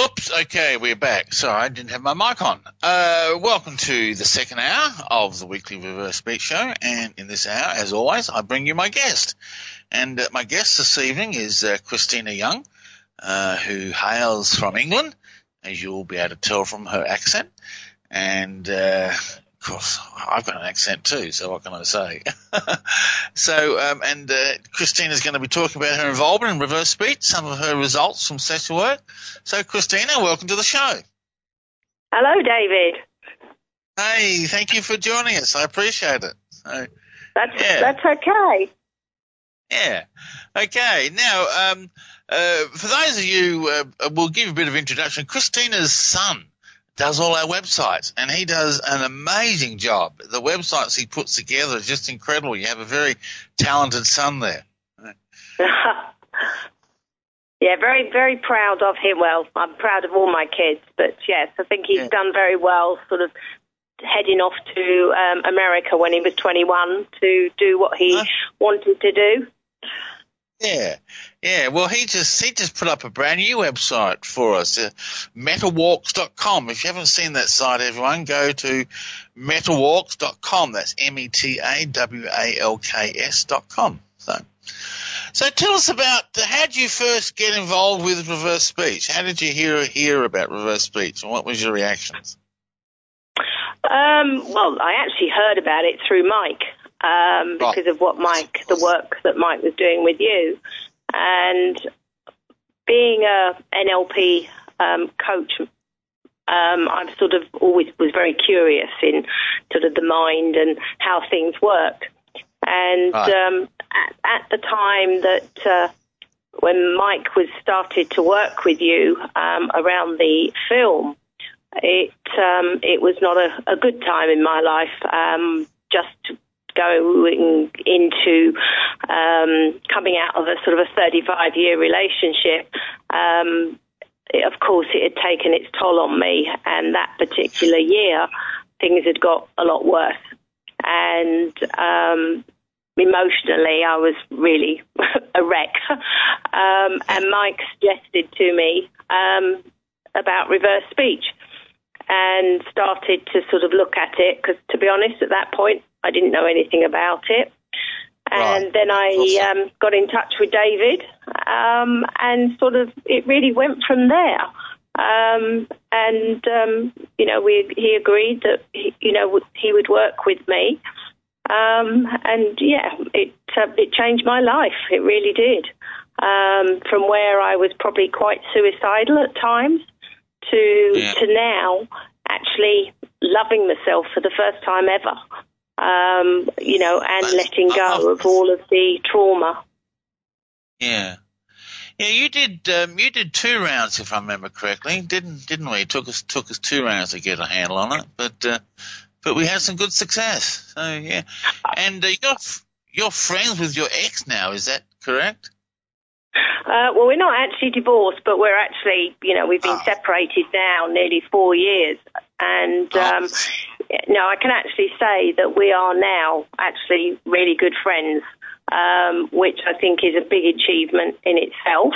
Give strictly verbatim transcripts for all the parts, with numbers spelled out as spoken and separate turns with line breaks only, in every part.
Whoops. Okay, we're back. Sorry, I didn't have my mic on. Uh, welcome to the second hour of the weekly Reverse Speech Show. And in this hour, as always, I bring you my guest. And uh, my guest this evening is uh, Christina Young, uh, who hails from England, as you'll be able to tell from her accent. And, uh, of course, I've got an accent too, so what can I say? so, um, and uh, Christina's going to be talking about her involvement in reverse speech, some of her results from session work. So, Christina, welcome to the show.
Hello, David.
Hey, thank you for joining us. I appreciate it. So,
that's
yeah.
that's okay.
Yeah. Okay. Now, um, uh, for those of you, uh, we'll give a bit of introduction. Christina's son does all our websites, and he does an amazing job. The websites he puts together is just incredible. You have a very talented son there.
Yeah, very, very proud of him. Well, I'm proud of all my kids, but yes, I think he's yeah. done very well, sort of heading off to um, America when he was twenty-one to do what he huh? wanted to do.
Yeah, yeah. Well, he just he just put up a brand new website for us, uh, metalwalks dot com. If you haven't seen that site, everyone, go to metalwalks dot com. That's M E T A W A L K S dot com. So, so tell us about uh, how did you first get involved with reverse speech? How did you hear hear about reverse speech, and what was your reactions?
Um, well, I actually heard about it through Mike. Um, because of what Mike, the work that Mike was doing with you. And being a N L P um, coach, um, I sort of always was very curious in sort of the mind and how things work. And right. um, at, at the time that uh, when Mike was started to work with you um, around the film, it um, it was not a, a good time in my life, um, just going into um, coming out of a sort of a thirty-five year relationship. Um, it, of course, it had taken its toll on me, and that particular year, things had got a lot worse. And um, emotionally, I was really a wreck. Um, and Mike suggested to me um, about reverse speech and started to sort of look at it, because to be honest, at that point, I didn't know anything about it. And right. then I um, got in touch with David, um, and sort of it really went from there. Um, and, um, you know, we, he agreed that, he, you know, he would work with me. Um, and, yeah, it uh, it changed my life. It really did. Um, from where I was probably quite suicidal at times to yeah. to now actually loving myself for the first time ever. Um, you know, and letting go of all of the trauma.
Yeah, yeah. You did. Um, you did two rounds, if I remember correctly, didn't didn't we? It took us took us two rounds to get a handle on it, but uh, but we had some good success. So yeah, and uh, you're you're friends with your ex now. Is that correct?
Uh, well, we're not actually divorced, but we're actually, you know, we've been oh. separated now nearly four years, and.
Oh.
Um, No, I can actually say that we are now actually really good friends, um, which I think is a big achievement in itself.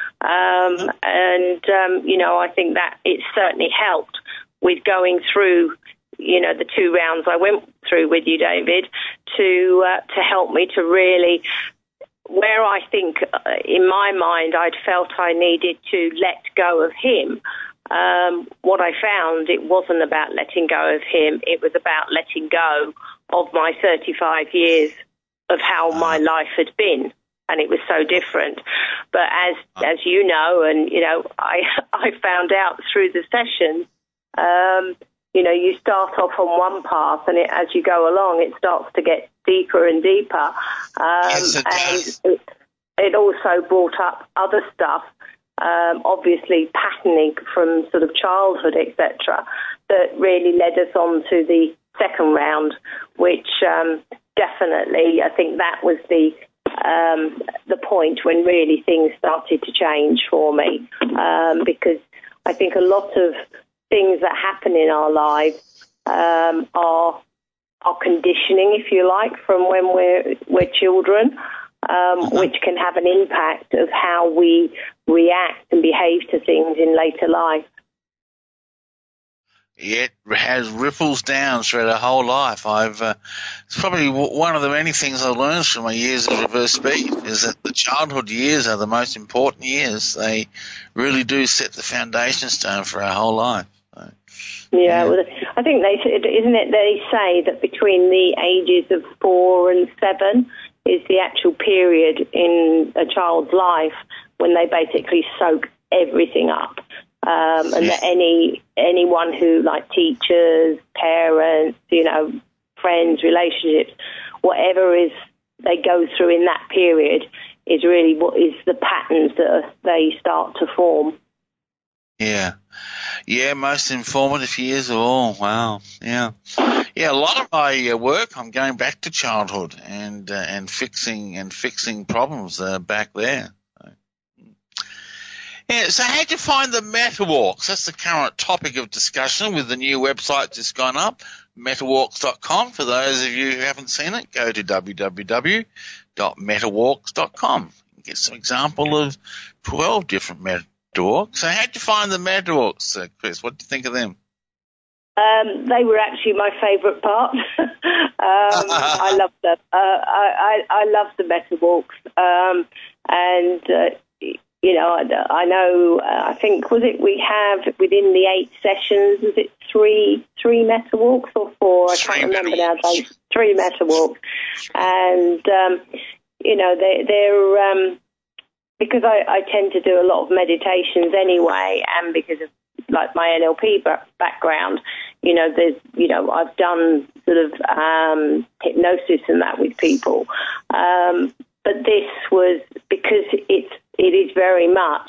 Um, and, um, you know, I think that it certainly helped with going through, you know, the two rounds I went through with you, David, to uh, to help me to really, where I think uh, in my mind I'd felt I needed to let go of him. Um, what I found, it wasn't about letting go of him. It was about letting go of my thirty-five years of how my life had been, and it was so different. But as as you know, and you know, I I found out through the session, um, you know, you start off on one path, and it, as you go along, it starts to get deeper and deeper. Um,
yes, it does.
And it, it also brought up other stuff. Um, obviously patterning from sort of childhood, et cetera, that really led us on to the second round, which um, definitely, I think that was the um, the point when really things started to change for me, um, because I think a lot of things that happen in our lives um, are are conditioning, if you like, from when we're we're children. um, uh-huh. which can have an impact of how we react and behave to things in later life.
It has ripples down through the whole life. I've uh, it's probably one of the many things I learned from my years of reverse speed is that the childhood years are the most important years. They really do set the foundation stone for our whole life. So,
yeah,
yeah.
Well, I think they isn't it they say that between the ages of four and seven is the actual period in a child's life when they basically soak everything up. Um, and that any anyone who, like teachers, parents, you know, friends, relationships, whatever is they go through in that period is really what is the patterns that they start to form.
Yeah. Yeah, most informative years of all. Wow. Yeah. Yeah, a lot of my uh, work, I'm going back to childhood and uh, and fixing and fixing problems uh, back there. Yeah, so how'd you find the MetaWalks? That's the current topic of discussion with the new website just gone up, metawalks dot com. For those of you who haven't seen it, go to w w w dot metawalks dot com and get some example of twelve different MetaWalks. So how'd you find the MetaWalks, uh, Chris? What do you think of them?
Um, they were actually my favourite part. um, I love them. Uh, I, I, I love the MetaWalks. Um, and... Uh, You know, I, I know, uh, I think, was it we have within the eight sessions, was it three three MetaWalks or four? I
Three
can't remember
MetaWalks.
now. Three MetaWalks. And, um, you know, they, they're, um, because I, I tend to do a lot of meditations anyway, and because of, like, my N L P background, you know, there's, you know, I've done sort of um, hypnosis and that with people. Um, but this was because it's, it is very much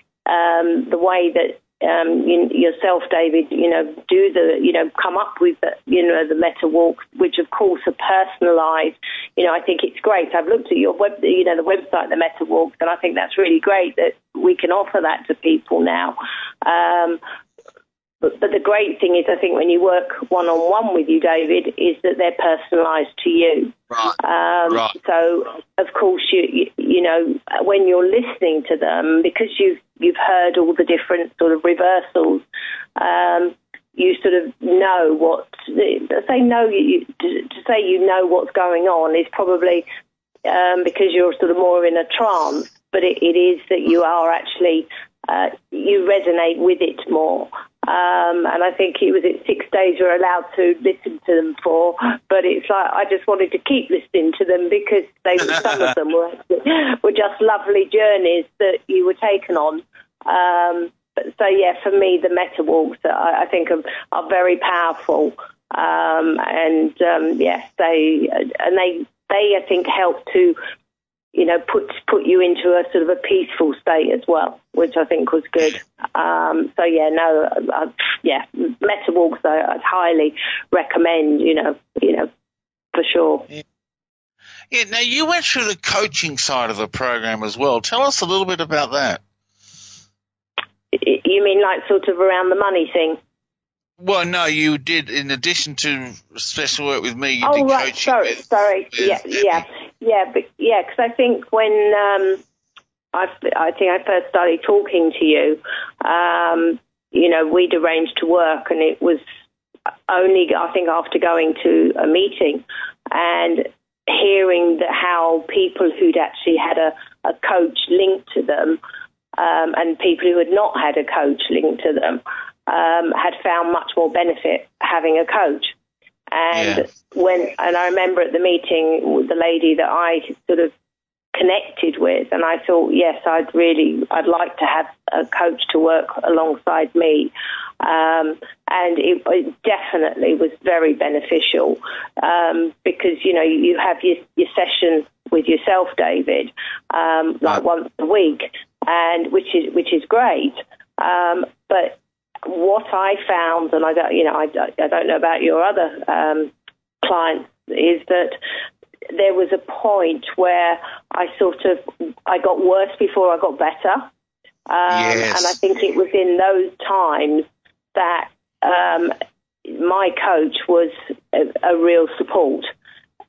um, the way that um, you, yourself, David, you know, do the, you know, come up with, the, you know, the MetaWalks, which of course are personalised. You know, I think it's great. I've looked at your web, you know, the website, the MetaWalks, and I think that's really great that we can offer that to people now. Um, But, but the great thing is, I think, when you work one-on-one with you, David, is that they're personalised to you.
Right.
Um,
right.
So, of course, you, you you know, when you're listening to them, because you've, you've heard all the different sort of reversals, um, you sort of know what, to say no, you, to, to say you know what's going on is probably um, because you're sort of more in a trance, but it, it is that you are actually, uh, you resonate with it more. Um, and I think it was at six days you're allowed to listen to them for, but it's like I just wanted to keep listening to them because they some of them were were just lovely journeys that you were taken on. Um, but, so yeah, for me, the MetaWalks I, I think are, are very powerful, um, and um, yes, they and they they I think help to, you know, put put you into a sort of a peaceful state as well, which I think was good. Um, so yeah, no, uh, yeah, MetaWalks I, I'd highly recommend. You know, you know, for sure.
Yeah. yeah. Now you went through the coaching side of the program as well. Tell us a little bit about that.
You mean like sort of around the money thing?
Well, no, you did. In addition to special work with me, you
oh,
did
right,
coaching.
Sorry,
with,
sorry.
with
yeah,
Debbie.
yeah, yeah, but yeah, because I think when um, I, I think I first started talking to you, um, you know, we'd arranged to work, and it was only I think after going to a meeting and hearing that how people who'd actually had a, a coach linked to them, um, and people who had not had a coach linked to them. Um, had found much more benefit having a coach. And
yeah.
when, and I remember at the meeting with the lady that I sort of connected with, and I thought, yes, I'd really, I'd like to have a coach to work alongside me. Um, and it, it definitely was very beneficial um, because, you know, you have your, your session with yourself, David, um, like once a week, and which is which is great. Um, but what I found, and I don't, you know, I, I don't know about your other um, clients, is that there was a point where I sort of, I got worse before I got better. Um,
yes.
And I think it was in those times that um, my coach was a, a real support.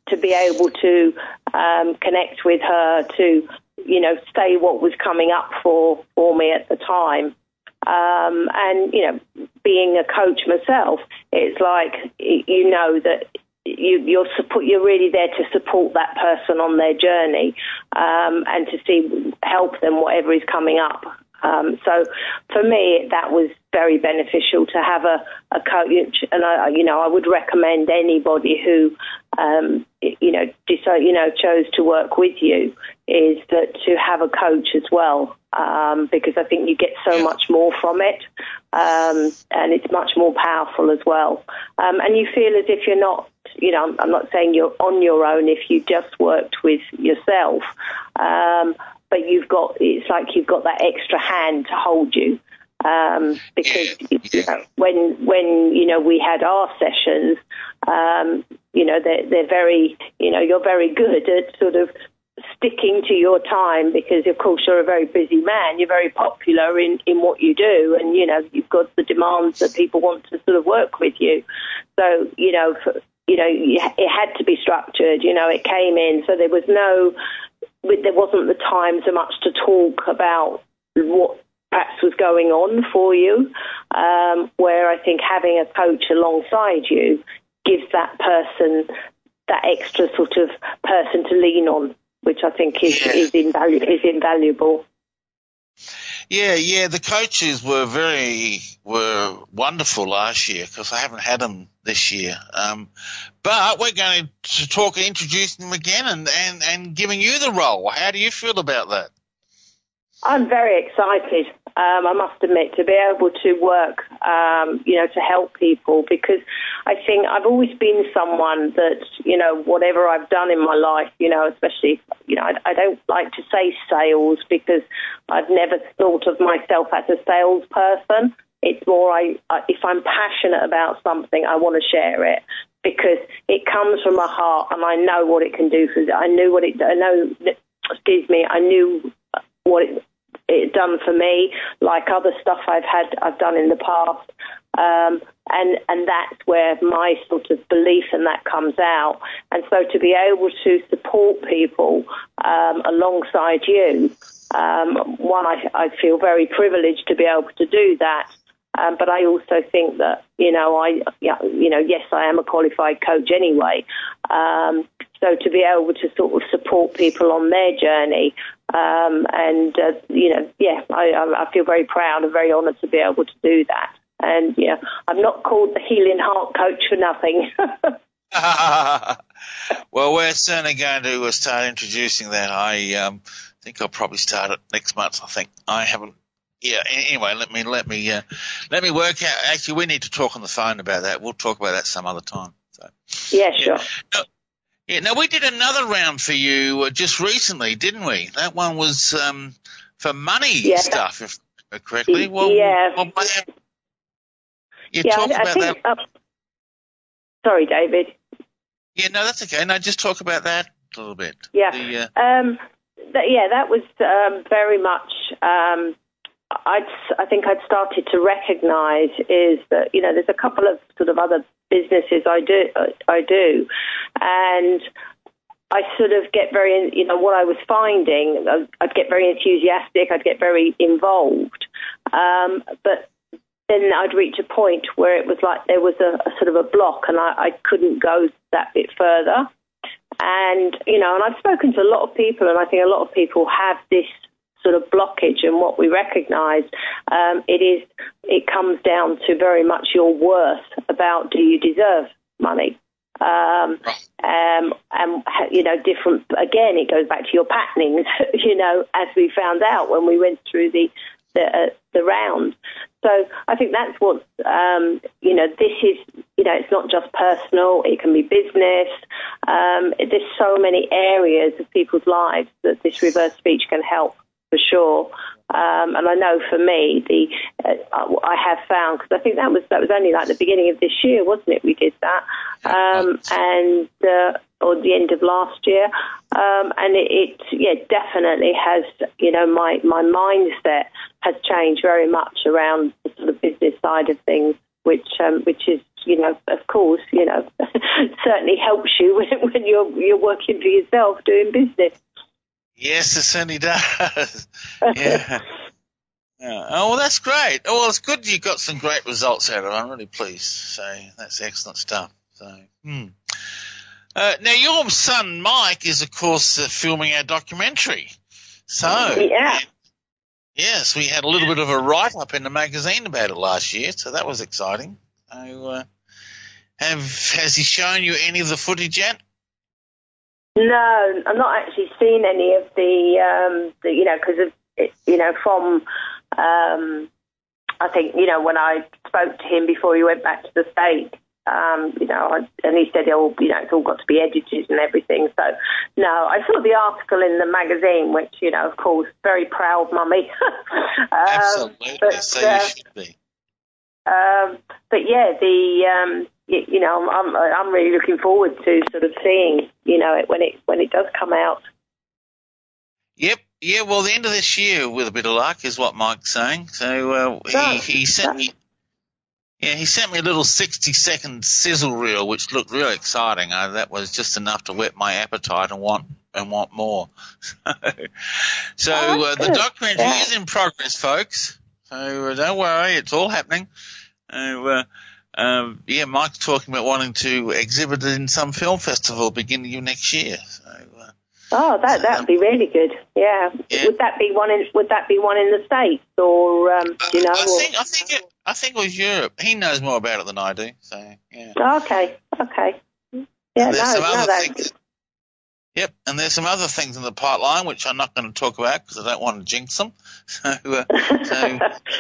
to be able to um, connect with her, to, you know, say what was coming up for, for me at the time. Um, and, you know, being a coach myself, it's like, you know, that you, you're support, you're really there to support that person on their journey, um, and to see, help them, whatever is coming up. Um, so for me, that was very beneficial to have a, a coach, and I, you know, I would recommend anybody who, um, you know, decide, you know, chose to work with you, is that to have a coach as well, um, because I think you get so much more from it, um, and it's much more powerful as well. Um, and you feel as if you're not, you know, I'm, I'm not saying you're on your own if you just worked with yourself, um, but you've got, it's like you've got that extra hand to hold you. Um, because you know, when when you know we had our sessions, um, you know they're they're very, you know, you're very good at sort of sticking to your time, because of course you're a very busy man, you're very popular in, in what you do, and you know you've got the demands that people want to sort of work with you. So you know for, you know it had to be structured. You know it came in, so there was no, there wasn't the time so much to talk about what perhaps was going on for you, um, where I think having a coach alongside you gives that person that extra sort of person to lean on, which I think is
yeah.
is, invalu- is invaluable.
Yeah, yeah, the coaches were very were wonderful last year, because I haven't had them this year. Um, but we're going to talk, introducing them again, and, and, and giving you the role. How do you feel about that?
I'm very excited, um, I must admit, to be able to work, um, you know, to help people, because I think I've always been someone that, you know, whatever I've done in my life, you know, especially, you know, I, I don't like to say sales, because I've never thought of myself as a salesperson. It's more, I, I if I'm passionate about something, I want to share it, because it comes from my heart, and I know what it can do for. I knew what it. I know. Excuse me. I knew what it, it done for me, like other stuff I've had, I've done in the past, um, and and that's where my sort of belief in that comes out. And so to be able to support people um, alongside you, um, one, I, I feel very privileged to be able to do that. Um, but I also think that, you know, I, you know, yes, I am a qualified coach anyway. Um, so to be able to sort of support people on their journey, um, and, uh, you know, yeah, I, I feel very proud and very honoured to be able to do that. And, yeah, I'm not called the Healing Heart Coach for nothing.
Well, we're certainly going to start introducing that. I um, think I'll probably start it next month. I think I haven't. Yeah. Anyway, let me let me uh, let me work out. Actually, we need to talk on the phone about that. We'll talk about that some other time. So.
Yeah, sure.
Yeah. No, yeah. Now we did another round for you just recently, didn't we? That one was um, for money
yeah.
stuff, if I remember correctly. Well,
yeah.
Well, you
yeah.
talk
I, I
about
think,
that.
Uh, sorry, David.
Yeah. No, that's okay. No, just talk about that a little bit.
Yeah.
The, uh,
um, th- yeah. That was um, very much. Um, I'd, I think I'd started to recognise is that, you know, there's a couple of sort of other businesses I do, I do, and I sort of get very, you know, what I was finding, I'd get very enthusiastic, I'd get very involved, um, but then I'd reach a point where it was like there was a, a sort of a block, and I, I couldn't go that bit further. And, you know, and I've spoken to a lot of people, and I think a lot of people have this sort of blockage, and what we recognise, um, it is, it comes down to very much your worth about, do you deserve money? Um, um, and, you know, different, again, it goes back to your patternings, you know, as we found out when we went through the, the, uh, the round. So I think that's what, um, you know, this is, you know, it's not just personal, it can be business. Um, there's so many areas of people's lives that this reverse speech can help, for sure. Um, and I know for me, the uh, I have found, because I think that was that was only like the beginning of this year, wasn't it? We did that, um, and uh, or the end of last year, um, and it, it yeah definitely has. You know, my my mindset has changed very much around the sort of business side of things, which um, which is you know, of course, you know, certainly helps you when, when you're you're working for yourself doing business.
Yes, it certainly does. Yeah. Yeah. Oh, well, that's great. Oh, well, it's good you got some great results out of it. I'm really pleased. So that's excellent stuff. So, hmm. uh, now, your son, Mike, is, of course, uh, filming our documentary. So,
yeah.
yes, we had a little bit of a write-up in the magazine about it last year, so that was exciting. So, uh, have has he shown you any of the footage yet?
No, I've not actually seen any of the, um, the you know, because of, it, you know, from, um, I think, you know, when I spoke to him before he went back to the States, um, you know, I, and he said, oh, you know, it's all got to be edited and everything. So, no, I saw the article in the magazine, which, you know, of course, very proud mummy. um,
Absolutely,
but,
so
uh,
you should be.
Um, but yeah, the um, you, you know, I'm I'm really looking forward to sort of seeing, you know, it when it when it does come out.
Yep, yeah. Well, the end of this year, with a bit of luck, is what Mike's saying. So uh, he
No,
he sent
no.
me, yeah, he sent me a little sixty second sizzle reel, which looked really exciting. Uh, that was just enough to whet my appetite and want and want more. so
Oh,
uh, the
good.
documentary
Yeah.
is in progress, folks. So uh, don't worry, it's all happening. So, uh, um, yeah, Mike's talking about wanting to exhibit it in some film festival beginning of next year. So, uh,
Oh, that
so
that would be really good. Yeah.
Yeah.
Would that be one in Would that be one in the States or um, do you know?
I
or-
think I think it, I think it was Europe. He knows more about it than I do. So yeah.
Oh, okay. Okay. Yeah.
And there's
No.
some
No.
other
That.
things. Yep, and there's some other things in the pipeline which I'm not going to talk about because I don't want to jinx them. So, uh, so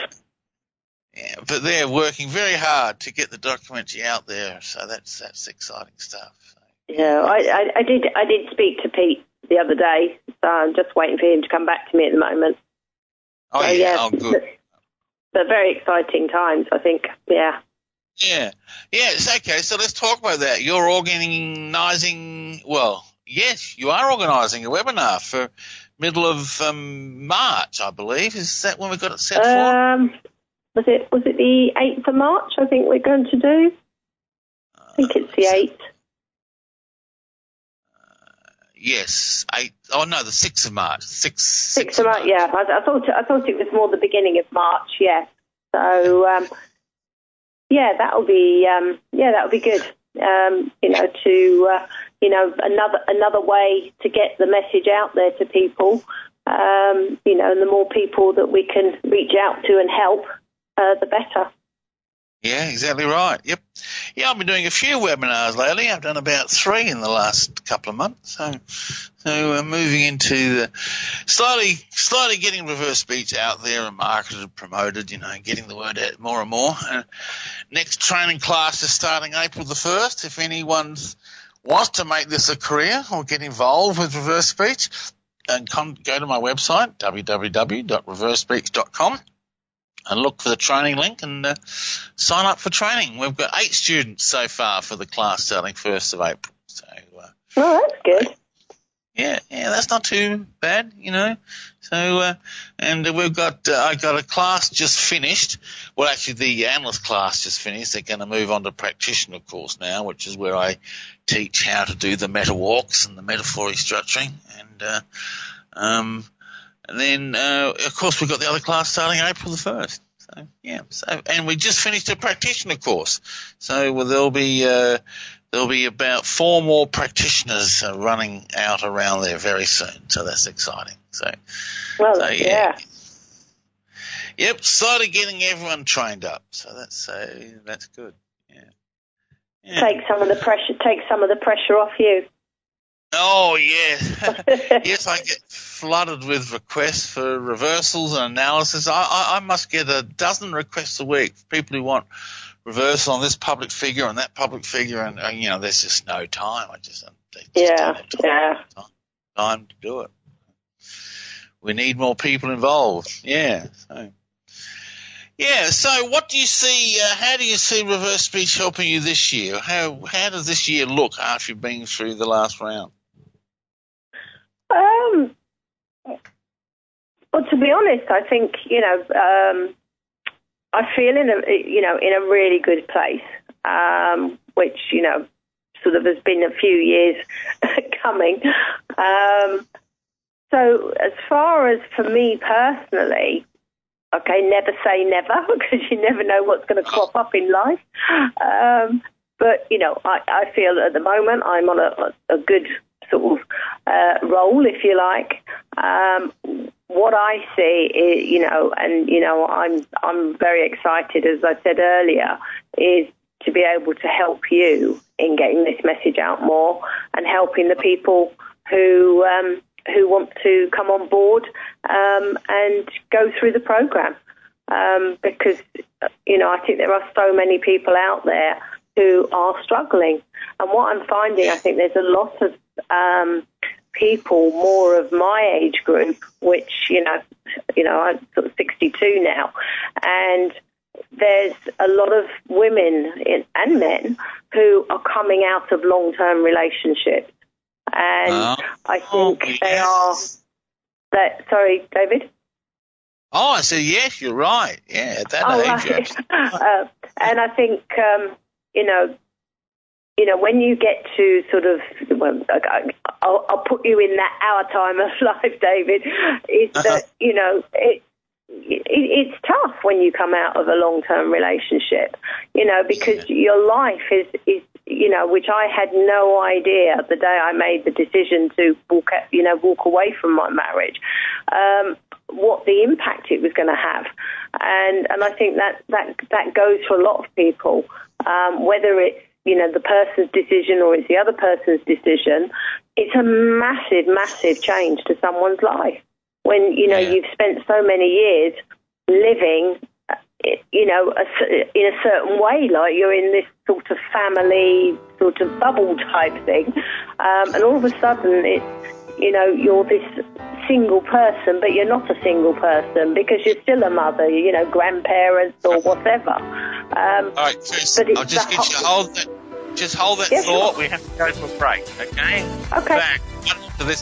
yeah, but they're working very hard to get the documentary out there. So that's that's exciting stuff. So,
Yeah. I, I I did I did speak to Pete the other day, so I'm just waiting for him to come back to me at the moment.
oh
So,
yeah, oh good.
But very exciting times, I think. Yeah.
Yeah, yeah. It's okay. So let's talk about that. You're organising. Well, yes, you are organising a webinar for middle of um, March, I believe. Is that when we got it set for?
Um, was it was it the eighth of March? I think we're going to do. I think it's the eighth.
Yes, eight. Oh no, the sixth of March. Six.
Sixth of March. Yeah, I, I thought I thought it was more the beginning of March. Yeah. So um, yeah, that'll be um, yeah that'll be good. Um, you know, to uh, you know another another way to get the message out there to people. Um, you know, and the more people that we can reach out to and help, uh, the better.
Yeah, exactly right. Yep. Yeah, I've been doing a few webinars lately. I've done about three in the last couple of months. So, so we're moving into the slowly, slowly getting reverse speech out there and marketed, promoted. You know, getting the word out more and more. Uh, next training class is starting April the first. If anyone wants to make this a career or get involved with reverse speech, and come go to my website w w w dot reverse speech dot com. And look for the training link and uh, sign up for training. We've got eight students so far for the class starting first of April. So, uh,
Oh, that's good.
yeah, yeah, that's not too bad, you know. So, uh, and we've got, uh, I got a class just finished. Well, actually, the analyst class just finished. They're going to move on to practitioner course now, which is where I teach how to do the meta walks and the metaphor restructuring. And, uh, um, And then, uh, of course, we've got the other class starting April the first. So, yeah. So, and we just finished a practitioner course. So well, there'll be uh, there'll be about four more practitioners uh, running out around there very soon. So that's exciting. So,
Well,
so
yeah.
yeah. Yep, started getting everyone trained up. So that's uh, that's good. Yeah. yeah.
Take some of the pressure. Take some of the pressure off you.
Oh, yeah. Yes, I get flooded with requests for reversals and analysis. I, I, I must get a dozen requests a week for people who want reversal on this public figure and that public figure, and, uh, you know, there's just no time. I just, they just
Yeah,
don't have time,
yeah.
time, time to do it. We need more people involved. Yeah. So, yeah. So, what do you see? Uh, how do you see reverse speech helping you this year? How how does this year look after you've been through the last round?
Um, well, to be honest, I think, you know, um, I feel in a, you know, in a really good place. um, which, you know, sort of has been a few years coming. Um, so as far as for me personally, okay, never say never, because you never know what's going to crop up in life. Um, but, you know, I, I feel at the moment I'm on a, a good sort of uh, role, if you like. Um, what I see is, you know, and, you know, I'm I'm very excited, as I said earlier, is to be able to help you in getting this message out more and helping the people who um, who want to come on board um, and go through the program. Um, because, you know, I think there are so many people out there who are struggling. And what I'm finding, I think there's a lot of um, people more of my age group, which, you know, you know, I'm sort of sixty-two now, and there's a lot of women in, and men who are coming out of long-term relationships. And uh, I think oh, yes. they are, that, sorry, David?
Oh, I said, yes, you're right. Yeah, at that
oh,
age.
Right. uh, and I think, um, you know, you know, when you get to sort of, well, I'll, I'll put you in that our time of life, David, is uh-huh. that, you know, it, it, it's tough when you come out of a long-term relationship, you know, because yeah. your life is, is, you know, which I had no idea the day I made the decision to walk, you know, walk away from my marriage, um, what the impact it was going to have. And and I think that, that, that goes for a lot of people, um, whether it's, you know, the person's decision or it's the other person's decision. It's a massive, massive change to someone's life when, you know, yeah. you've spent so many years living, you know, a, in a certain way, like you're in this sort of family, sort of bubble type thing. Um, and all of a sudden, it's, you know, you're this single person, but you're not a single person because you're still a mother, you know, grandparents or whatever. Um,
all right, Chris, I'll just get you to hold that, just hold that yes, thought. Sure. We have to go to a break, okay?
Okay.
Back to this.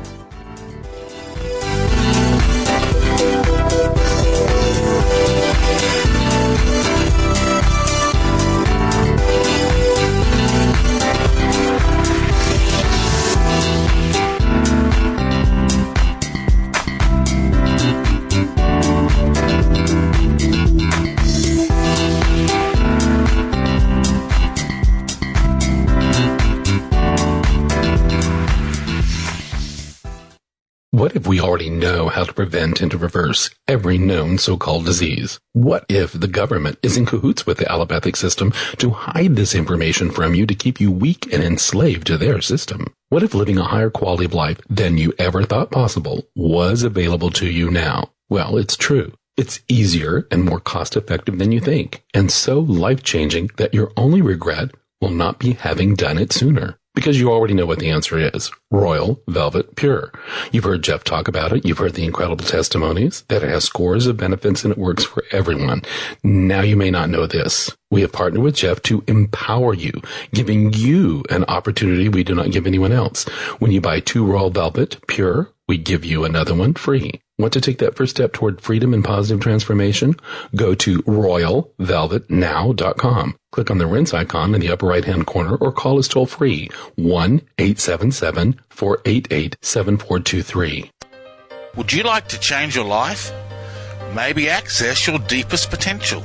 What if we already know how to prevent and to reverse every known so-called disease? What if the government is in cahoots with the allopathic system to hide this information from you to keep you weak and enslaved to their system? What if living a higher quality of life than you ever thought possible was available to you now? Well, it's true. It's easier and more cost-effective than you think, and so life-changing that your only regret will not be having done it sooner. Because you already know what the answer is. Royal Velvet Pure. You've heard Jeff talk about it. You've heard the incredible testimonies that it has scores of benefits and it works for everyone. Now you may not know this. We have partnered with Jeff to empower you, giving you an opportunity we do not give anyone else. When you buy two Royal Velvet Pure, we give you another one free. Want to take that first step toward freedom and positive transformation? Go to royal velvet now dot com. Click on the rinse icon in the upper right-hand corner or call us toll-free, one eight seven seven, four eight eight, seven four two three.
Would you like to change your life? Maybe access your deepest potential?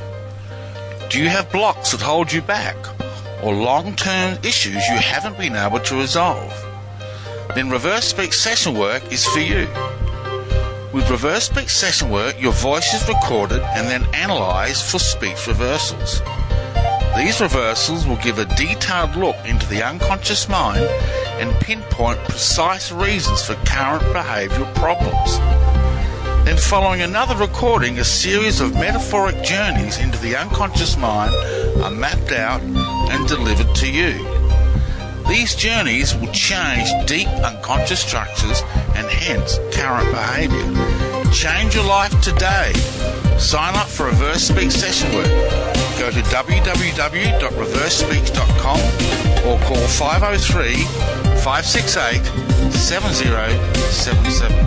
Do you have blocks that hold you back? Or long-term issues you haven't been able to resolve? Then Reverse Speech Session Work is for you. With Reverse Speech Session Work, your voice is recorded and then analysed for speech reversals. These reversals will give a detailed look into the unconscious mind and pinpoint precise reasons for current behavioural problems. Then following another recording, a series of metaphoric journeys into the unconscious mind are mapped out and delivered to you. These journeys will change deep unconscious structures and hence current behaviour. Change your life today. Sign up for Reverse Speech Session Work. Go to w w w dot reverse speech dot com or call five oh three, five six eight, seven oh seven seven.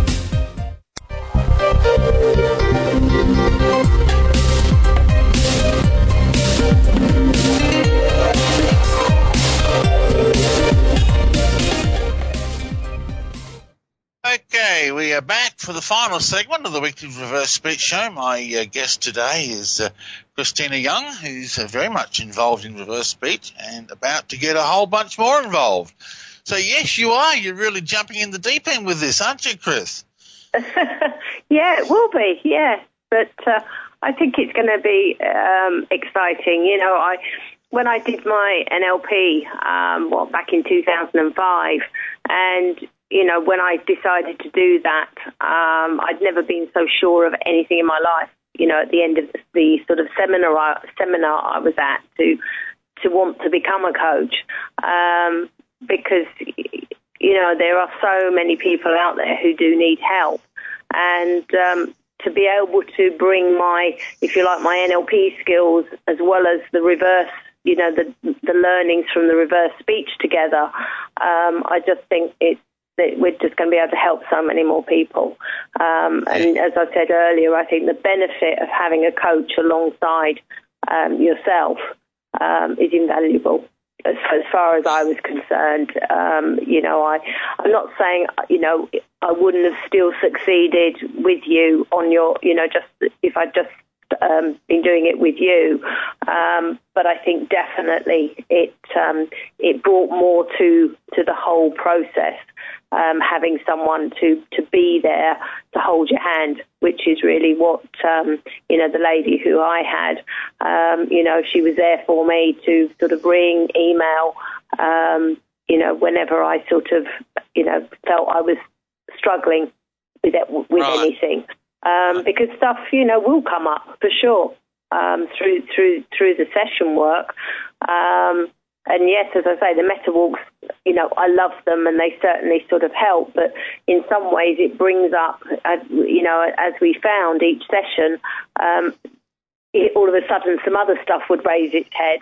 for the final segment of the Weekly Reverse Speech Show, my uh, guest today is uh, Christina Young, who's uh, very much involved in reverse speech and about to get a whole bunch more involved. So, yes, you are. You're really jumping in the deep end with this, aren't you, Chris?
Yeah, it will be, yeah. But uh, I think it's going to be um, exciting. You know, I when I did my N L P, um, well, back in two thousand five, and, you know, when I decided to do that, um, I'd never been so sure of anything in my life. You know, at the end of the, the sort of seminar I, seminar I was at to to want to become a coach, um, because, you know, there are so many people out there who do need help. And um, to be able to bring my, if you like, my N L P skills as well as the reverse, you know, the the learnings from the reverse speech together, um, I just think it's, that we're just going to be able to help so many more people. Um, and as I said earlier, I think the benefit of having a coach alongside um, yourself um, is invaluable. As, as far as I was concerned, um, you know, I, I'm not saying, you know, I wouldn't have still succeeded with you on your, you know, just if I'd just um, been doing it with you. Um, but I think definitely it um, it brought more to to the whole process. Um, having someone to, to be there to hold your hand, which is really what, um, you know, the lady who I had, um, you know, she was there for me to sort of ring, email, um, you know, whenever I sort of, you know, felt I was struggling with it, with right. anything. Um, because stuff, you know, will come up for sure um, through, through, through the session work. Um And yes, as I say, the meta walks, you know, I love them and they certainly sort of help. But in some ways it brings up, uh, you know, as we found each session, um, it, all of a sudden some other stuff would raise its head.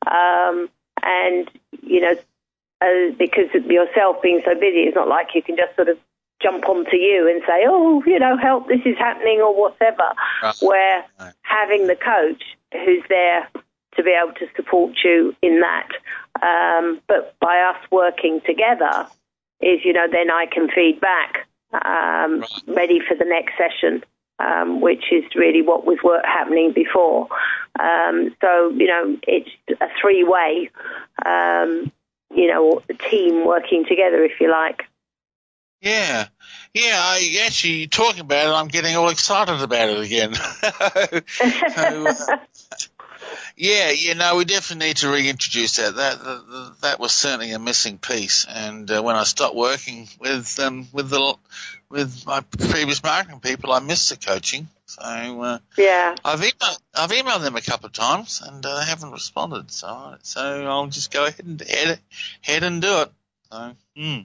Um, and, you know, uh, because of yourself being so busy, it's not like you can just sort of jump onto you and say, oh, you know, help, this is happening or whatever. Right. Where right. having the coach who's there to be able to support you in that. Um, but by us working together is, you know, then I can feed back, um, right. ready for the next session, um, which is really what was work happening before. Um, so, you know, it's a three-way, um, you know, team working together, if you like.
Yeah. Yeah, I actually, talking about it, I'm getting all excited about it again. so, uh, Yeah, you know, we definitely need to reintroduce that. That that, that was certainly a missing piece. And uh, when I stopped working with um, with the with my previous marketing people, I missed the coaching. So uh,
yeah,
I've emailed I've emailed them a couple of times and uh, they haven't responded. So so I'll just go ahead and head head and do it. So. Hmm.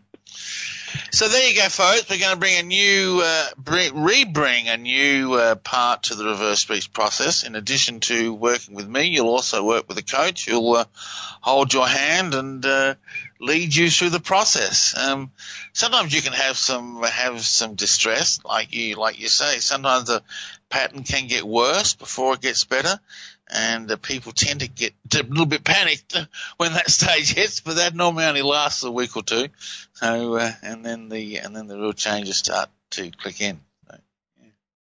So there you go, folks. We're going to bring a new, uh, bring, re-bring a new uh, part to the reverse speech process. In addition to working with me, you'll also work with a coach who'll uh, hold your hand and uh, lead you through the process. Um, sometimes you can have some have some distress, like you like you say. Sometimes the pattern can get worse before it gets better. And uh, people tend to get a little bit panicked when that stage hits, but that normally only lasts a week or two. So, uh, and then the and then the real changes start to click in. So, yeah.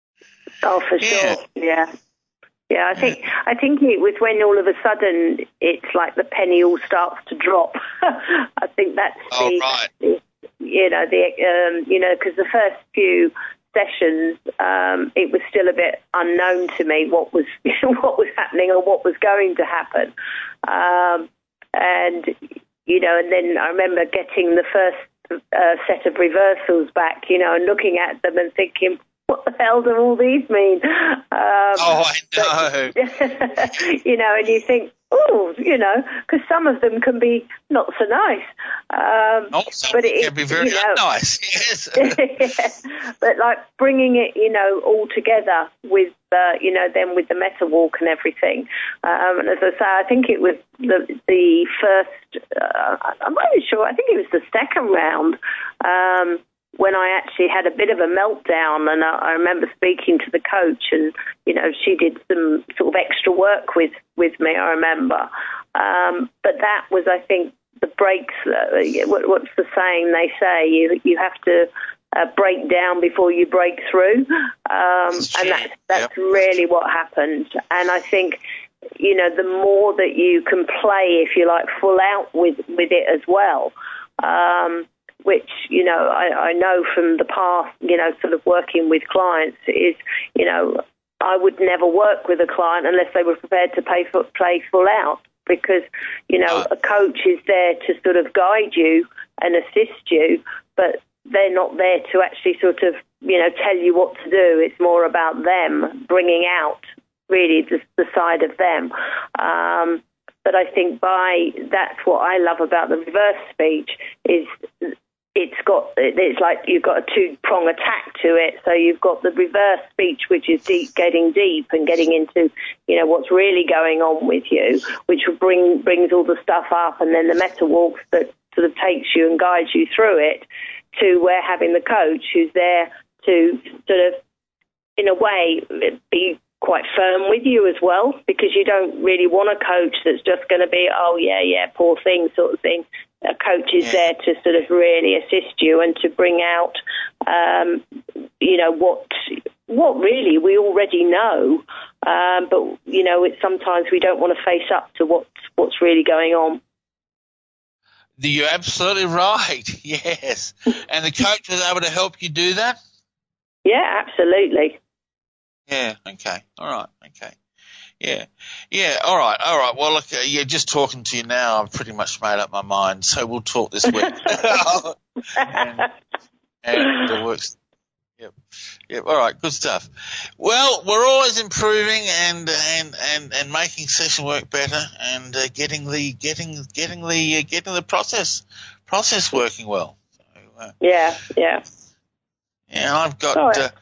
Oh, for
yeah.
sure, yeah, yeah. I think I think it was when all of a sudden it's like the penny all starts to drop. I think that's
oh,
the,
right.
the you know the um, you know because the first few sessions, um, it was still a bit unknown to me what was what was happening or what was going to happen, um, and you know, and then I remember getting the first uh, set of reversals back, you know, and looking at them and thinking, what the hell do all these mean? Um,
oh, I know.
But, you know, and you think, oh, you know, because some of them can be not so nice. Um,
oh, some
but it
can be very
you know,
nice, yes.
yeah, but like bringing it, you know, all together with, uh, you know, then with the meta walk and everything. Um, and as I say, I think it was the, the first, uh, I'm not really sure, I think it was the second round, um, when I actually had a bit of a meltdown, and I, I remember speaking to the coach, and you know, she did some sort of extra work with, with me, I remember. Um, but that was, I think, the breaks. Uh, what, what's the saying they say? You you have to uh, break down before you break through. Um, and that's, that's yep. really what happened. And I think, you know, the more that you can play, if you like, full out with, with it as well, um, which, you know, I, I know from the past, you know, sort of working with clients is, you know, I would never work with a client unless they were prepared to pay for, play full out, because, you know, a coach is there to sort of guide you and assist you, but they're not there to actually sort of, you know, tell you what to do. It's more about them bringing out really the, the side of them. Um, but I think by that's what I love about the reverse speech is it's got it's like you've got a two-prong attack to it. So you've got the reverse speech, which is deep, getting deep and getting into, you know, what's really going on with you, which will bring brings all the stuff up, and then the meta walks that sort of takes you and guides you through it, to where having the coach who's there to sort of, in a way, be quite firm with you as well, because you don't really want a coach that's just going to be, oh, yeah, yeah, poor thing sort of thing. A coach is there to sort of really assist you and to bring out, um, you know, what what really we already know, um, but, you know, it's sometimes we don't want to face up to what's, what's really going on.
You're absolutely right, yes. And the coach was able to help you do that?
Yeah, absolutely.
Yeah, okay, all right, okay. Yeah, yeah, all right, all right. Well, look, uh, yeah, just talking to you now, I've pretty much made up my mind, so we'll talk this week. and, and it works. Yep, yep, all right, good stuff. Well, we're always improving and and, and, and making session work better and uh, getting the getting getting the uh, getting the process process working well. So, uh,
yeah, yeah.
Yeah, I've got. Uh,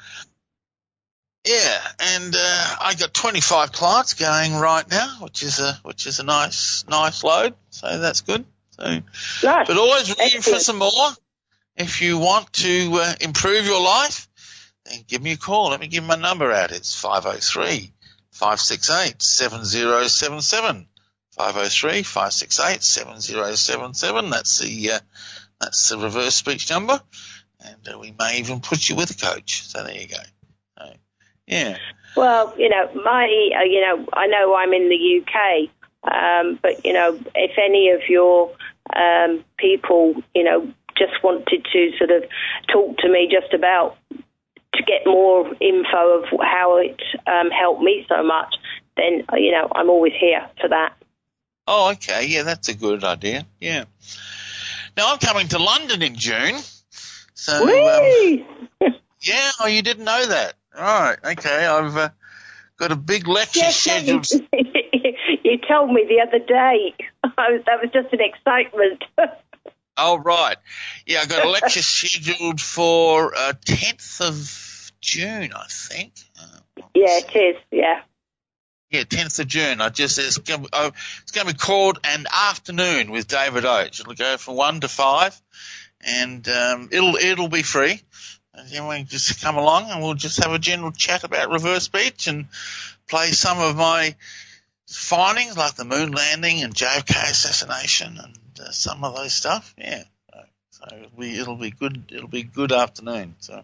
Yeah, and uh, I got twenty-five clients going right now, which is a which is a nice nice load. So that's good. So,
nice.
But always ready for some more. If you want to uh, improve your life, then give me a call. Let me give my number out. It's five oh three, five six eight, seven oh seven seven. five oh three, five six eight, seven oh seven seven. That's the uh, that's the reverse speech number, and uh, we may even put you with a coach. So there you go. So, yeah.
Well, you know, my, uh, you know, I know I'm in the U K, um, but, you know, if any of your um, people, you know, just wanted to sort of talk to me just about to get more info of how it um, helped me so much, then, you know, I'm always here for that.
Oh, okay. Yeah, that's a good idea. Yeah. Now, I'm coming to London in June. So, um, yeah, oh, you didn't know that. All right, okay. I've uh, got a big lecture
yes,
scheduled.
You, you told me the other day. I was, that was just an excitement.
Oh, right. Yeah, I got a lecture scheduled for uh, tenth of June, I think. Uh,
yeah, it is, yeah.
Yeah, tenth of June. I just it's going to, oh, it's going to be called An Afternoon with David Oates. It'll go from one to five, and um, it'll it'll be free. And then we just come along and we'll just have a general chat about reverse speech and play some of my findings like the moon landing and J F K assassination and uh, some of those stuff. Yeah, so, so it'll be it'll be good. It'll be a good afternoon. So,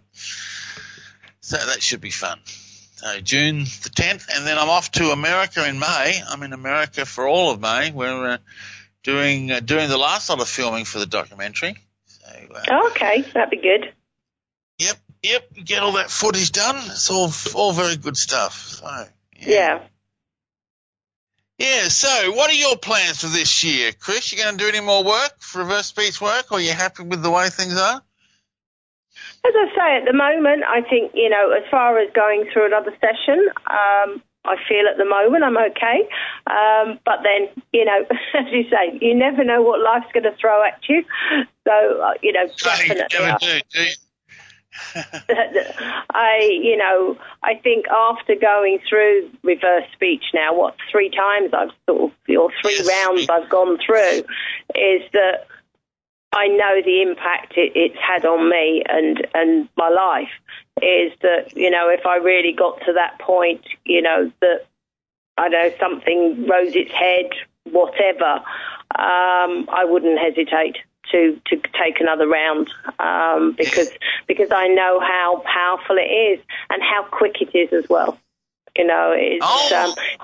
so that should be fun. So June the tenth, and then I'm off to America in May. I'm in America for all of May. We're uh, doing uh, doing the last lot of filming for the documentary. So, uh,
oh, okay, that'd be good.
Yep, yep. Get all that footage done. It's all all very good stuff. So yeah.
yeah.
Yeah. So, what are your plans for this year, Chris? You going to do any more work, reverse speech work, or are you happy with the way things are?
As I say, at the moment, I think, you know, as far as going through another session, um, I feel at the moment I'm okay. Um, but then, you know, as you say, you never know what life's going to throw at you. So, uh, you know, definitely.
You never do, do you?
I, you know, I think after going through reverse speech now, what, three times I've sort of, or three yes. rounds I've gone through, is that I know the impact it, it's had on me and, and my life, is that, you know, if I really got to that point, you know, that, I know, something rose its head, whatever, um, I wouldn't hesitate to, to take another round um, because because I know how powerful it is and how quick it is as well. You know, it's
oh.
um,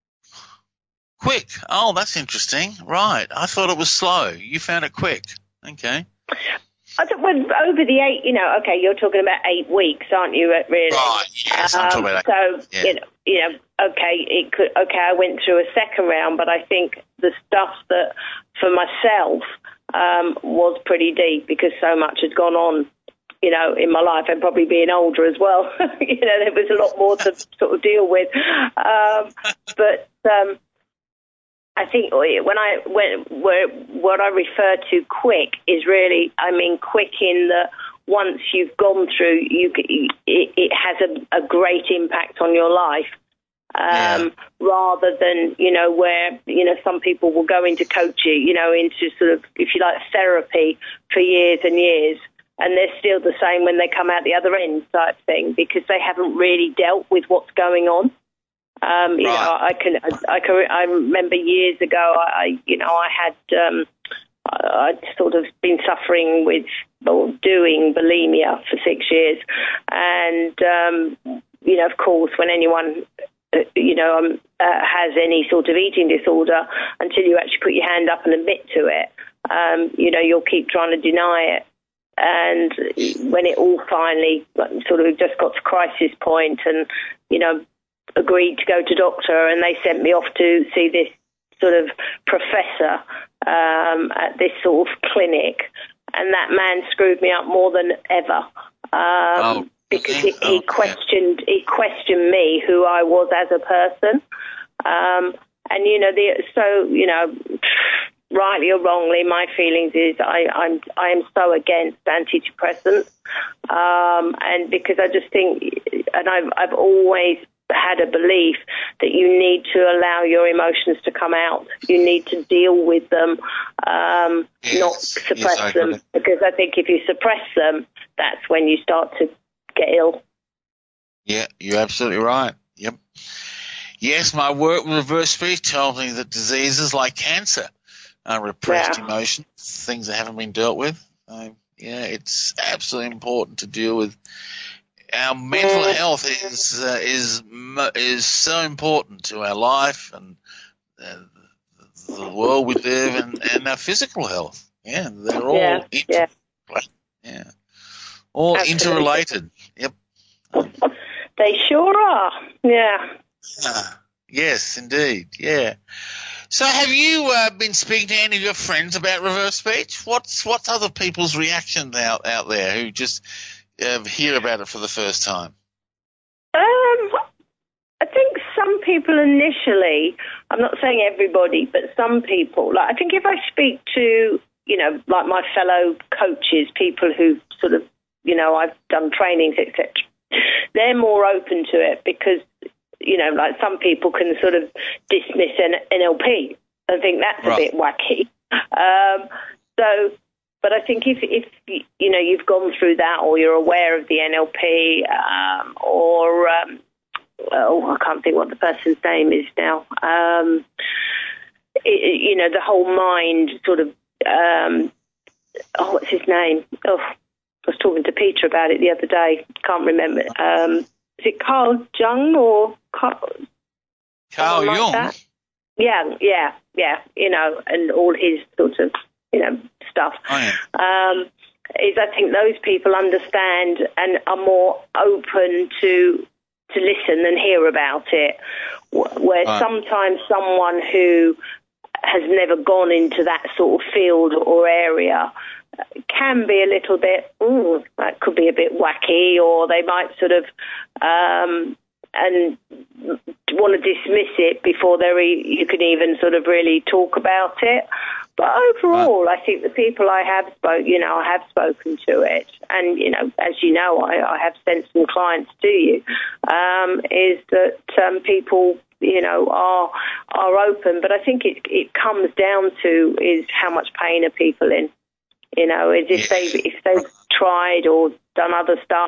quick. Oh, that's interesting. Right. I thought it was slow. You found it quick. Okay.
I thought, well, over the eight, you know, okay, you're talking about eight weeks, aren't you, really?
Right, yes,
um,
I'm talking about
So,
yeah.
you know, you know, okay, it could, okay, I went through a second round, but I think the stuff that, for myself, um, was pretty deep because so much had gone on, you know, in my life, and probably being older as well. You know, there was a lot more to sort of deal with. Um, but, um, I think when I when where, what I refer to quick is really, I mean, quick in that once you've gone through, you it, it has a, a great impact on your life, um, yeah. rather than, you know, where, you know, some people will go into coaching, you know, into sort of, if you like, therapy for years and years, and they're still the same when they come out the other end type thing because they haven't really dealt with what's going on. Um, you
right.
know, I can, I can, I remember years ago, I, you know, I had, um, I'd sort of been suffering with, or doing bulimia for six years. And, um, you know, of course, when anyone, uh, you know, um, uh, has any sort of eating disorder, until you actually put your hand up and admit to it, um, you know, you'll keep trying to deny it. And when it all finally sort of just got to crisis point and, you know, agreed to go to doctor, and they sent me off to see this sort of professor um, at this sort of clinic, and that man screwed me up more than ever um,
oh,
because
okay.
he, he questioned he questioned me, who I was as a person, um, and you know the so you know. Rightly or wrongly, my feelings is I, I'm I am so against antidepressants, um, and because I just think, and I've I've always had a belief that you need to allow your emotions to come out. You need to deal with them, um,
yes.
not suppress
yes,
them. Because I think if you suppress them, that's when you start to get ill.
Yeah, you're absolutely right. Yep. Yes, my work with reverse speech tells me that diseases like cancer, Uh, repressed
yeah.
emotions, things that haven't been dealt with. Uh, yeah, it's absolutely important to deal with. Our mental
Mm.
health is uh, is is so important to our life and uh, the world we live in, and our physical health. Yeah, they're all
yeah.
inter-
yeah.
yeah, all
Absolutely.
interrelated. Yep. Um,
they sure are. Yeah.
uh, yes, indeed. Yeah. So have you uh, been speaking to any of your friends about reverse speech? What's what's other people's reactions out, out there who just uh, hear about it for the first time?
Um, I think some people initially, I'm not saying everybody, but some people, like I think if I speak to, you know, like my fellow coaches, people who sort of, you know, I've done trainings, et cetera, they're more open to it because, you know, like some people can sort of dismiss N L P and think that's
right.
a bit wacky. Um, so, but I think if, if, you know, you've gone through that or you're aware of the N L P um, or, um, oh, I can't think what the person's name is now, um, it, you know, the whole mind sort of, um, oh, what's his name? Oh, I was talking to Peter about it the other day. Can't remember. Um, is it Carl Jung or Carl,
Carl
like
Jung?
That? Yeah, yeah, yeah. You know, and all his sort of, you know, stuff.
Oh, yeah.
Um, is I think those people understand and are more open to to listen and hear about it. Where
right.
sometimes someone who has never gone into that sort of field or area can be a little bit, ooh, that could be a bit wacky, or they might sort of um, and want to dismiss it before they re- you can even sort of really talk about it. But overall, right. I think the people I have spoke, you know, I have spoken to it, and you know, as you know, I, I have sent some clients to you. Um, is that um, people, you know, are are open, but I think it it comes down to is how much pain are people in. You know, is if they if they've tried or done other stuff,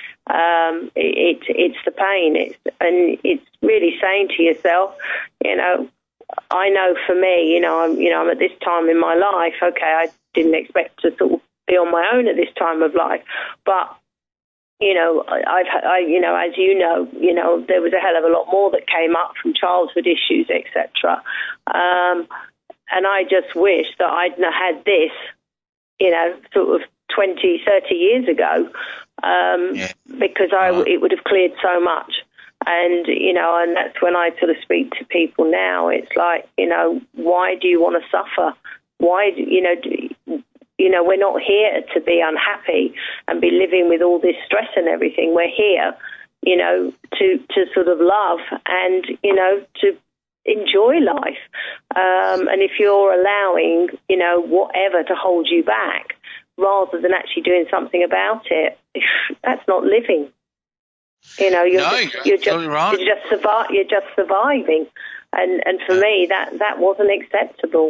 um, it, it it's the pain. It's and it's really saying to yourself, you know, I know for me, you know, I'm, you know, I'm at this time in my life. Okay, I didn't expect to sort of be on my own at this time of life, but you know, I've, I, you know, as you know, you know, there was a hell of a lot more that came up from childhood issues, et cetera. Um, and I just wish that I'd had this, you know, sort of twenty, thirty years ago, um, yeah. because I, uh-huh. it would have cleared so much. And, you know, and that's when I sort of speak to people now. It's like, you know, why do you want to suffer? Why, do, you know, do, you know, we're not here to be unhappy and be living with all this stress and everything. We're here, you know, to, to sort of love and, you know, to enjoy life. Um, and if you're allowing, you know, whatever to hold you back rather than actually doing something about it, that's not living. You know, you're
no,
just, you're, just,
right.
you're just survi- you're just surviving. And, and for me, that, that wasn't acceptable.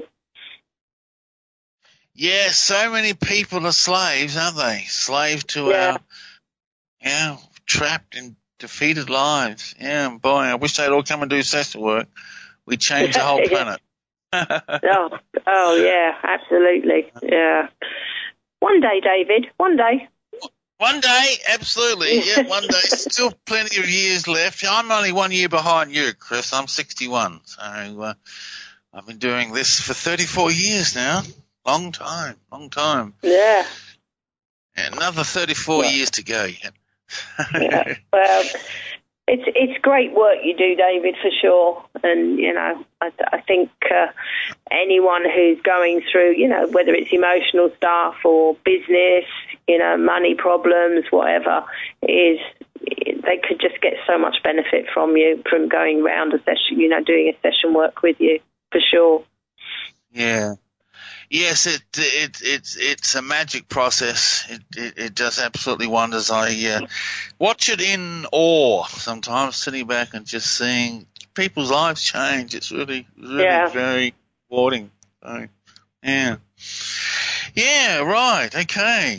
Yeah, so many people are slaves, aren't they? Slaves to
yeah.
our, yeah, trapped in defeated lives. Yeah, boy, I wish they'd all come and do social work. We'd change the whole planet.
oh, oh, yeah, absolutely. Yeah. One day, David, one day.
One day, absolutely. Yeah, one day. Still plenty of years left. I'm only one year behind you, Chris. I'm sixty-one. So uh, I've been doing this for thirty-four years now. Long time, long time.
Yeah.
And another thirty-four
yeah.
years to go yet.
yeah. Well, it's it's great work you do, David, for sure. And, you know, I, I think uh, anyone who's going through, you know, whether it's emotional stuff or business, you know, money problems, whatever, is they could just get so much benefit from you, from going round a session, you know, doing a session work with you, for sure.
Yeah. Yes, it it it's it's a magic process. It it, it does absolutely wonders. I uh, watch it in awe sometimes, sitting back and just seeing people's lives change. It's really really
yeah.
very rewarding. So, yeah, yeah, right, okay.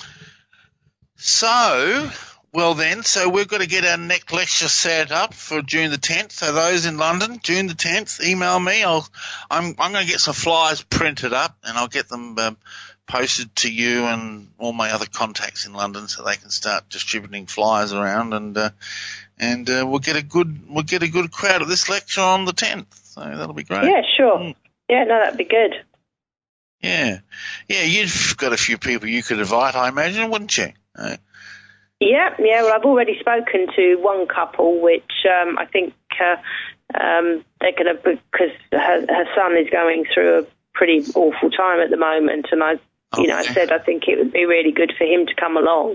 So. Well then, so we've got to get our next lecture set up for June the tenth. So those in London, June the tenth, email me. I'll, I'm, I'm going to get some flyers printed up and I'll get them um, posted to you and all my other contacts in London so they can start distributing flyers around and uh, and uh, we'll get a good we'll get a good crowd at this lecture on the tenth. So that'll be great.
Yeah, sure.
Mm.
Yeah, no, that'd be good.
Yeah, yeah. You've got a few people you could invite, I imagine, wouldn't you? Uh,
Yeah, yeah. Well, I've already spoken to one couple, which um, I think uh, um, they're going to, because her, her son is going through a pretty awful time at the moment, and I, you know, I said I think it would be really good for him to come along.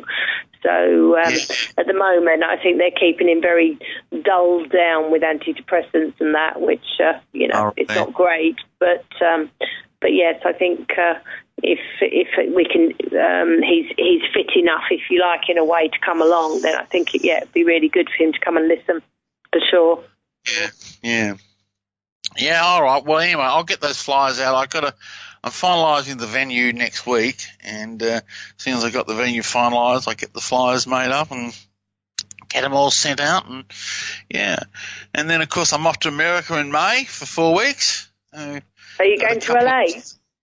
So um,
yeah.
at the moment, I think they're keeping him very dulled down with antidepressants and that, which uh, you know,
right.
it's not great, but. Um, But yes, I think uh, if if we can, um, he's he's fit enough, if you like, in a way to come along. Then I think it, yeah, it'd be really good for him to come and listen, for sure.
Yeah, yeah, yeah. All right. Well, anyway, I'll get those flyers out. I got to. I'm finalising the venue next week, and uh, as soon as I got the venue finalised, I get the flyers made up and get them all sent out. And yeah, and then of course I'm off to America in May for four weeks. Uh,
Are you going to L A?
Of,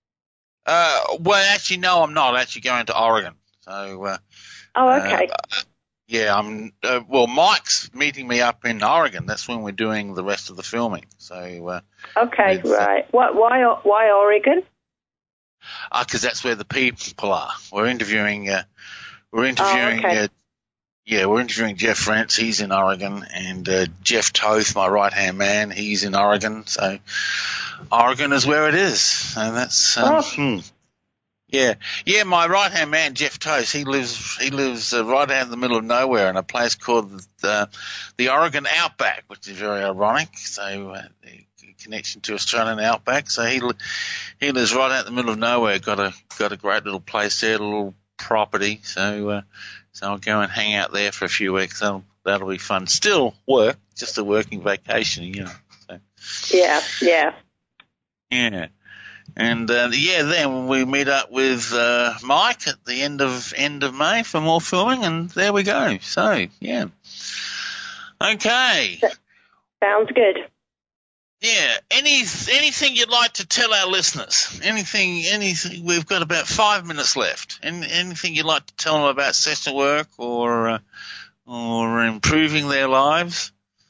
uh, well, actually, no, I'm not. I'm actually going to Oregon. So. Uh,
oh, okay.
Uh, yeah, I'm. Uh, well, Mike's meeting me up in Oregon. That's when we're doing the rest of the filming. So. Uh,
okay,
with,
right. Uh, what? Why? Why Oregon?
Because uh, that's where the people are. We're interviewing. Uh, we're interviewing.
Oh, okay.
uh, yeah, we're interviewing Jeff Rentz. He's in Oregon, and uh, Jeff Toth, my right hand man, he's in Oregon. So. Oregon is where it is, and that's um,
oh.
hmm. yeah, yeah. My right hand man, Jeff Toast, he lives he lives uh, right out in the middle of nowhere in a place called the the Oregon Outback, which is very ironic. So uh, the connection to Australian Outback. So he he lives right out in the middle of nowhere. Got a got a great little place there, a little property. So uh, so I'll go and hang out there for a few weeks. That'll that'll be fun. Still work, just a working vacation, you know. So.
Yeah, yeah.
Yeah, and uh, yeah, then we meet up with uh, Mike at the end of end of May for more filming, and there we go. So yeah, okay.
Sounds good.
Yeah. Any anything you'd like to tell our listeners? Anything? Anything? We've got about five minutes left. Any, anything you'd like to tell them about session work or uh, or improving their lives?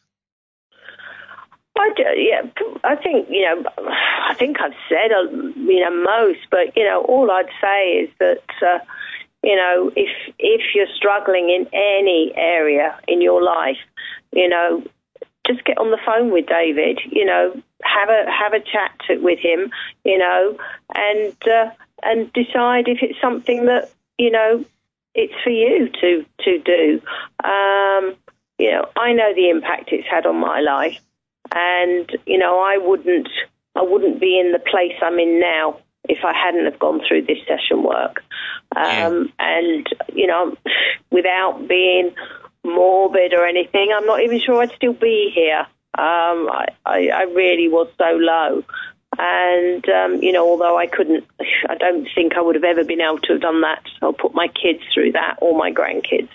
I do, yeah, I think, you know, I think I've said, uh, you know, most, but, you know, all I'd say is that, uh, you know, if if you're struggling in any area in your life, you know, just get on the phone with David, you know, have a have a chat to, with him, you know, and uh, and decide if it's something that, you know, it's for you to to do. Um, you know, I know the impact it's had on my life, and you know, I wouldn't I wouldn't be in the place I'm in now if I hadn't have gone through this session work. Um, yeah. And you know, without being morbid or anything, I'm not even sure I'd still be here. Um, I, I, I really was so low. And, um, you know, although I couldn't, I don't think I would have ever been able to have done that or put my kids through that or my grandkids.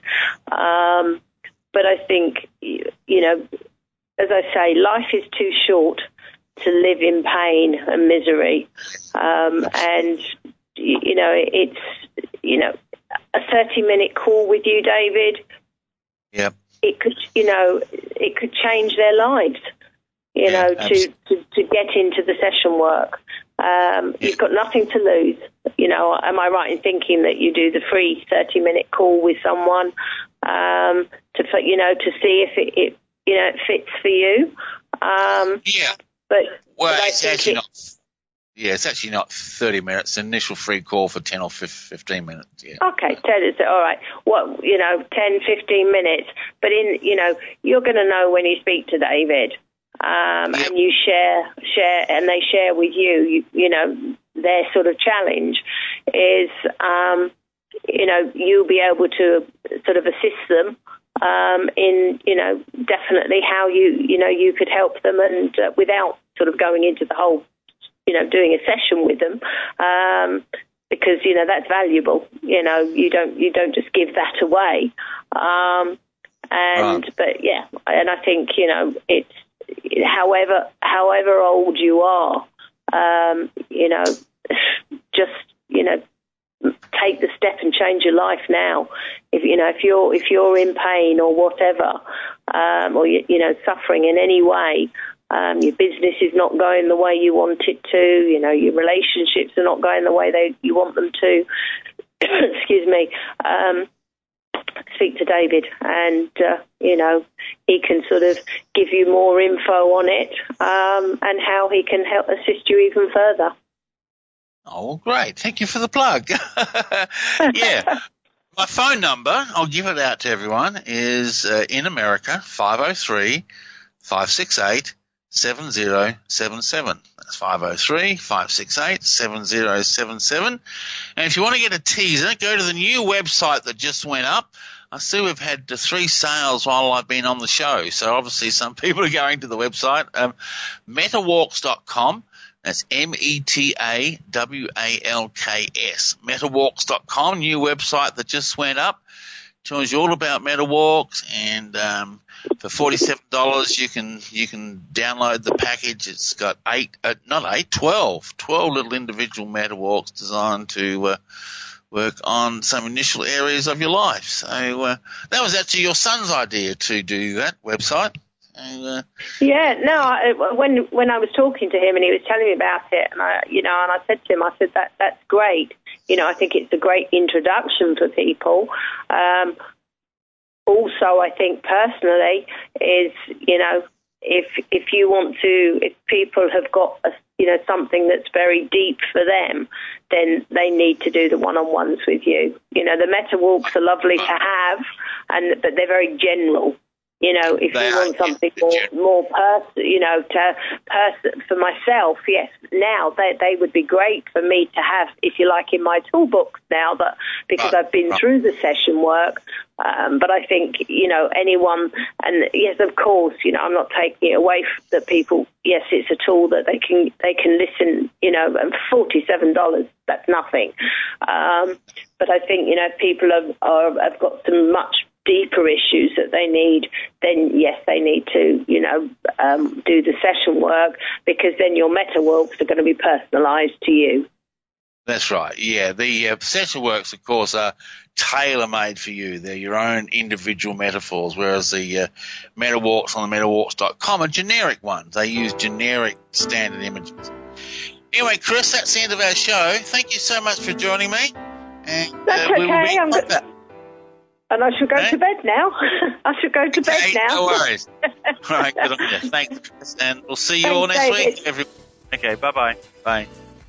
Um, but I think, you know, as I say, life is too short to live in pain and misery. Um, and, you know, it's, you know, a thirty-minute call with you, David,
Yep.
It could, you know, it could change their lives, you yeah, know, to, to, to get into the session work. Um, yeah. You've got nothing to lose. You know, am I right in thinking that you do the free thirty-minute call with someone um, to, you know, to see if it, it you know, it fits for you? Um,
yeah.
But,
well,
but
it's actually it, not. Yeah, it's actually not thirty minutes. An initial free call for ten or fifteen minutes. Yeah.
Okay, ten is all right. What, you know, ten, fifteen minutes. But in, you know, you're going to know when you speak to David, um, yep. and you share, share, and they share with you, you, you know, their sort of challenge is, um, you know, you'll be able to sort of assist them um, in, you know, definitely how you, you know, you could help them, and uh, without sort of going into the whole, you know, doing a session with them, um, because, you know, that's valuable. You know, you don't you don't just give that away. Um, and right. But yeah, and I think, you know, it's however however old you are, um, you know, just, you know, take the step and change your life now. If you know if you're if you're in pain or whatever, um, or you, you know, suffering in any way. Um, your business is not going the way you want it to. You know, your relationships are not going the way they you want them to. Excuse me. Um, speak to David, and uh, you know, he can sort of give you more info on it, um, and how he can help assist you even further.
Oh, great! Thank you for the plug. Yeah, my phone number, I'll give it out to everyone, is uh, in America five oh three, five six eight. seven zero seven seven. That's five oh three, five six eight, seven zero seven seven. And if you want to get a teaser, go to the new website that just went up. I see we've had three sales while I've been on the show, so obviously some people are going to the website. Um, metawalks dot com. That's M E T A W A L K S. metawalks dot com, new website that just went up. Tells you all about MetaWalks, and um, for forty-seven dollars you can you can download the package. It's got eight, uh, not eight, twelve, twelve little individual MetaWalks designed to uh, work on some initial areas of your life. So uh, that was actually your son's idea to do that website. And, uh,
yeah, no. I, when when I was talking to him and he was telling me about it, and I, you know, and I said to him, I said that that's great. You know, I think it's a great introduction for people. Um, also, I think personally is, you know, if if you want to, if people have got a, you know, something that's very deep for them, then they need to do the one-on-ones with you. You know, the MetaWalks are lovely to have, and but they're very general. You know, if they you want something more, more person, you know, to person for myself, yes. Now they they would be great for me to have, if you like, in my toolbox now. That because right. I've been right. through the session work. Um, but I think, you know, anyone, and yes, of course, you know, I'm not taking it away from the people. Yes, it's a tool that they can they can listen. You know, and forty-seven dollars, that's nothing. Um, but I think, you know, people have are, have got some much deeper issues that they need, then yes, they need to, you know, um, do the session work, because then your meta works are going to be personalised to you.
That's right. Yeah, the uh, session works, of course, are tailor-made for you. They're your own individual metaphors, whereas the uh, MetaWalks on the MetaWalks dot com are generic ones. They use generic standard images. Anyway, Chris, that's the end of our show. Thank you so much for joining me. And,
that's
uh,
okay.
We will be
I'm
right back.
And I should go
okay.
to bed now. I should go to
okay,
bed now.
No worries. All right, good on you. Thanks, Chris, and we'll see you
Thanks,
all next
David.
week. Everyone. Okay, bye-bye. Bye.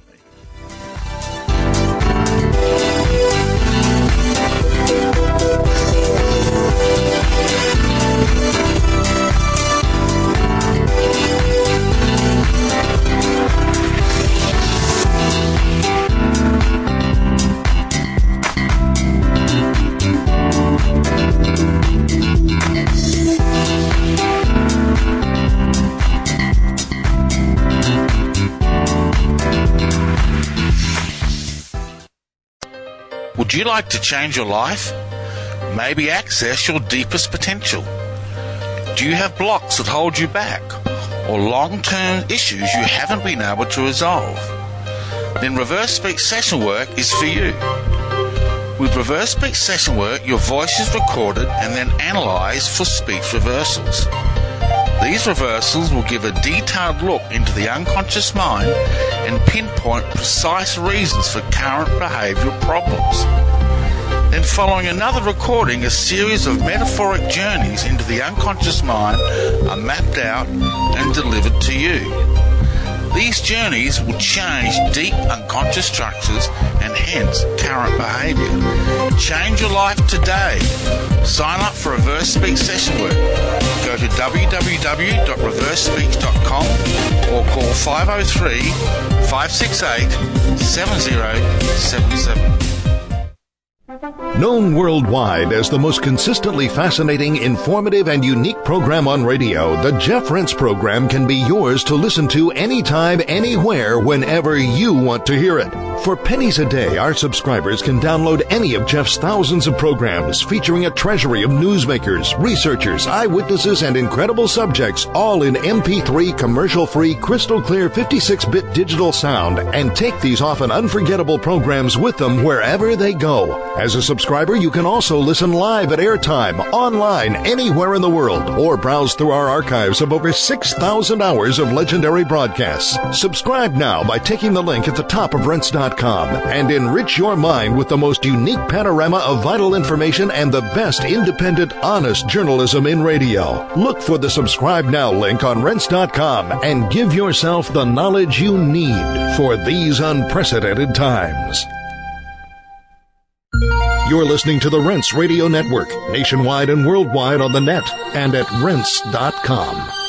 Would you like to change your life? Maybe access your deepest potential? Do you have blocks that hold you back, or long-term issues you haven't been able to resolve? Then Reverse Speech Session Work is for you. With Reverse Speech Session Work, your voice is recorded and then analysed for speech reversals. These reversals will give a detailed look into the unconscious mind and pinpoint precise reasons for current behavioural problems. Then following another recording, a series of metaphoric journeys into the unconscious mind are mapped out and delivered to you. These journeys will change deep unconscious structures and hence current behaviour. Change your life today. Sign up for Reverse Speech Session Work. Go to w w w dot reverse speech dot com or call five oh three, five six eight, seven oh seven seven.
Known worldwide as the most consistently fascinating, informative, and unique program on radio, the Jeff Rense program can be yours to listen to anytime, anywhere, whenever you want to hear it. For pennies a day, our subscribers can download any of Jeff's thousands of programs featuring a treasury of newsmakers, researchers, eyewitnesses, and incredible subjects, all in M P three commercial-free, crystal-clear fifty-six bit digital sound, and take these often unforgettable programs with them wherever they go. As a subscriber, you can also listen live at airtime, online, anywhere in the world, or browse through our archives of over six thousand hours of legendary broadcasts. Subscribe now by taking the link at the top of rense dot com and enrich your mind with the most unique panorama of vital information and the best independent, honest journalism in radio. Look for the Subscribe Now link on rense dot com and give yourself the knowledge you need for these unprecedented times. You're listening to the Rense Radio Network, nationwide and worldwide on the net and at rense dot com.